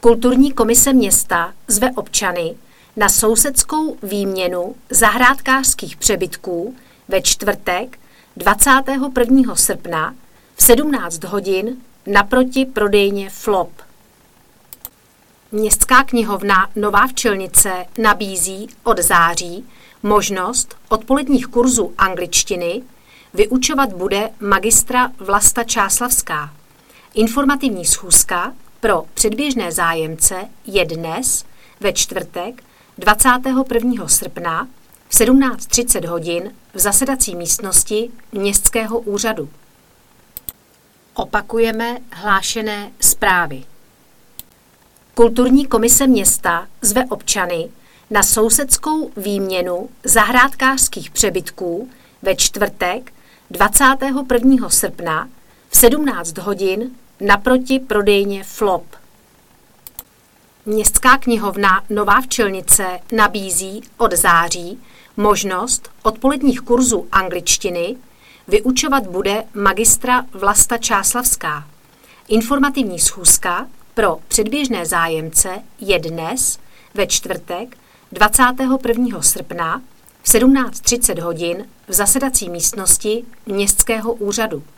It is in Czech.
Kulturní komise města zve občany na sousedskou výměnu zahrádkářských přebytků ve čtvrtek 21. srpna v 17 hodin naproti prodejně Flop. Městská knihovna Nová Včelnice nabízí od září možnost odpoledních kurzů angličtiny, vyučovat bude magistra Vlasta Čáslavská. Informativní schůzka pro předběžné zájemce je dnes ve čtvrtek 21. srpna v 17:30 hodin v zasedací místnosti Městského úřadu. Opakujeme hlášené zprávy. Kulturní komise města zve občany na sousedskou výměnu zahrádkářských přebytků ve čtvrtek 21. srpna v 17 hodin naproti prodejně Flop. Městská knihovna Nová Včelnice nabízí od září možnost odpoledních kurzů angličtiny, vyučovat bude magistra Vlasta Čáslavská. Informativní schůzka pro předběžné zájemce je dnes ve čtvrtek 21. srpna v 17:30 hodin v zasedací místnosti Městského úřadu.